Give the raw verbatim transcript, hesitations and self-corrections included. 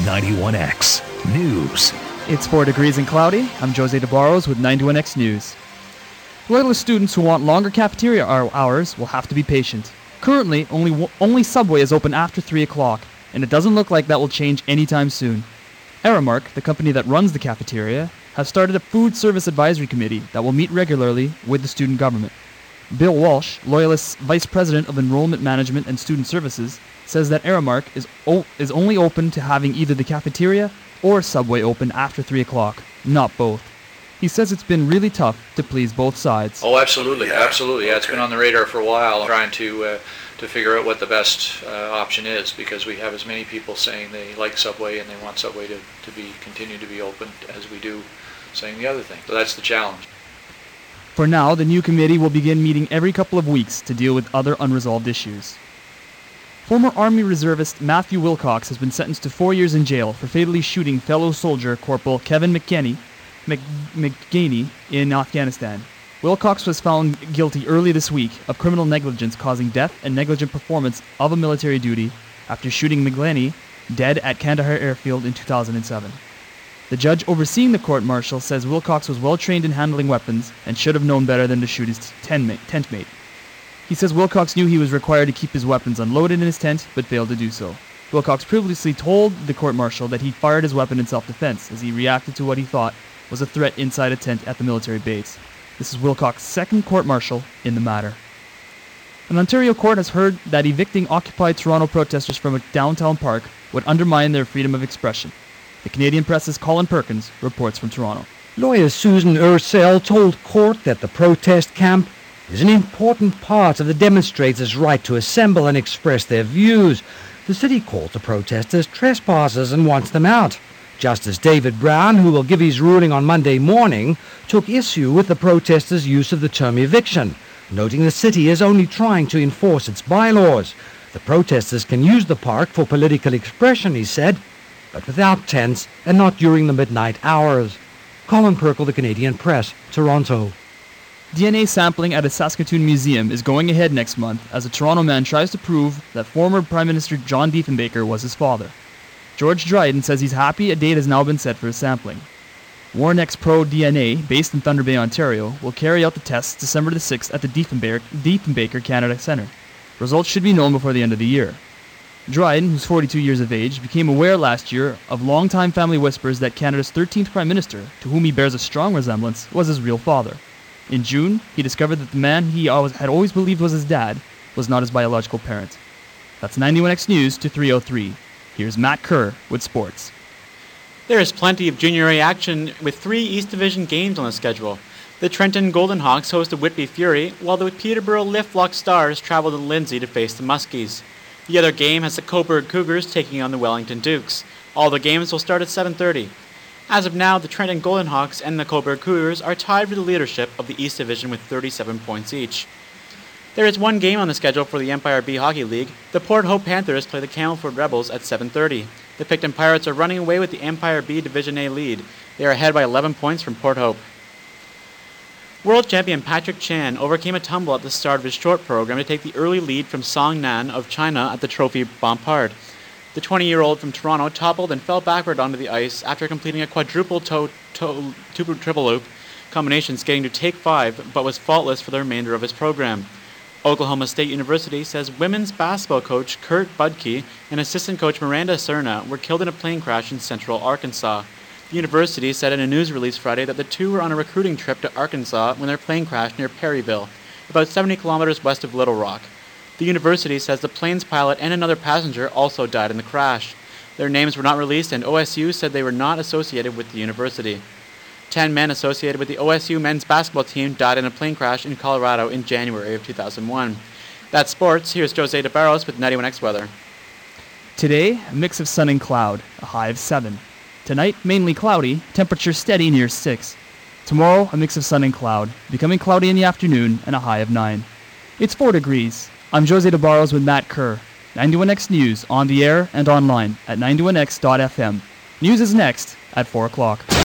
ninety-one X News. It's four degrees and cloudy. I'm Jose DeBarros with ninety-one X News. Loyalist students who want longer cafeteria hours will have to be patient. Currently, only only Subway is open after three o'clock, and it doesn't look like that will change anytime soon. Aramark, the company that runs the cafeteria, has started a food service advisory committee that will meet regularly with the student government. Bill Walsh, Loyalist's Vice President of Enrollment Management and Student Services, says that Aramark is o- is only open to having either the cafeteria or Subway open after three o'clock, not both. He says it's been really tough to please both sides. Oh, absolutely, absolutely. Yeah, it's been on the radar for a while, trying to uh, to figure out what the best uh, option is, because we have as many people saying they like Subway and they want Subway to, to be continue to be open as we do saying the other thing. So that's the challenge. For now, the new committee will begin meeting every couple of weeks to deal with other unresolved issues. Former Army reservist Matthew Wilcox has been sentenced to four years in jail for fatally shooting fellow soldier Corporal Kevin McKinney, Mc, McGaney in Afghanistan. Wilcox was found guilty early this week of criminal negligence causing death and negligent performance of a military duty after shooting McGaney dead at Kandahar Airfield in two thousand seven. The judge overseeing the court-martial says Wilcox was well-trained in handling weapons and should have known better than to shoot his tent mate. He says Wilcox knew he was required to keep his weapons unloaded in his tent, but failed to do so. Wilcox previously told the court-martial that he fired his weapon in self-defense as he reacted to what he thought was a threat inside a tent at the military base. This is Wilcox's second court-martial in the matter. An Ontario court has heard that evicting Occupy Toronto protesters from a downtown park would undermine their freedom of expression. The Canadian Press's Colin Perkins reports from Toronto. Lawyer Susan Ursell told court that the protest camp is an important part of the demonstrators' right to assemble and express their views. The city calls the protesters trespassers and wants them out. Justice David Brown, who will give his ruling on Monday morning, took issue with the protesters' use of the term eviction, noting the city is only trying to enforce its bylaws. The protesters can use the park for political expression, he said, but without tents and not during the midnight hours. Colin Perkle, The Canadian Press, Toronto. D N A sampling at a Saskatoon museum is going ahead next month as a Toronto man tries to prove that former Prime Minister John Diefenbaker was his father. George Dryden says he's happy a date has now been set for his sampling. Warnex Pro D N A, based in Thunder Bay, Ontario, will carry out the tests December the sixth at the Diefenbaker, Diefenbaker Canada Centre. Results should be known before the end of the year. Dryden, who's forty-two years of age, became aware last year of long-time family whispers that Canada's thirteenth Prime Minister, to whom he bears a strong resemblance, was his real father. In June, he discovered that the man he always, had always believed was his dad was not his biological parent. That's ninety-one X News to three oh three. Here's Matt Kerr with sports. There is plenty of Junior A action with three East Division games on the schedule. The Trenton Golden Hawks host the Whitby Fury, while the Peterborough Liftlock Stars travel to Lindsay to face the Muskies. The other game has the Coburg Cougars taking on the Wellington Dukes. All the games will start at seven thirty. As of now, the Trenton Golden Hawks and the Coburg Cougars are tied for the leadership of the East Division with thirty-seven points each. There is one game on the schedule for the Empire B Hockey League. The Port Hope Panthers play the Camelford Rebels at seven thirty. The Picton Pirates are running away with the Empire B Division A lead. They are ahead by eleven points from Port Hope. World champion Patrick Chan overcame a tumble at the start of his short program to take the early lead from Song Nan of China at the Trophy Bompard. The twenty-year-old from Toronto toppled and fell backward onto the ice after completing a quadruple toe, toe, toe triple loop combination skating to take five, but was faultless for the remainder of his program. Oklahoma State University says women's basketball coach Kurt Budke and assistant coach Miranda Cerna were killed in a plane crash in central Arkansas. The university said in a news release Friday that the two were on a recruiting trip to Arkansas when their plane crashed near Perryville, about seventy kilometers west of Little Rock. The university says the plane's pilot and another passenger also died in the crash. Their names were not released, and O S U said they were not associated with the university. Ten men associated with the O S U men's basketball team died in a plane crash in Colorado in January of two thousand one. That's sports. Here's Jose DeBarros with ninety-one X Weather. Today, a mix of sun and cloud, a high of seven. Tonight, mainly cloudy, temperature steady near six. Tomorrow, a mix of sun and cloud, becoming cloudy in the afternoon and a high of nine. It's four degrees. I'm Jose DeBarros with Matt Kerr. ninety-one X News on the air and online at ninety-one x dot f m. News is next at four o'clock.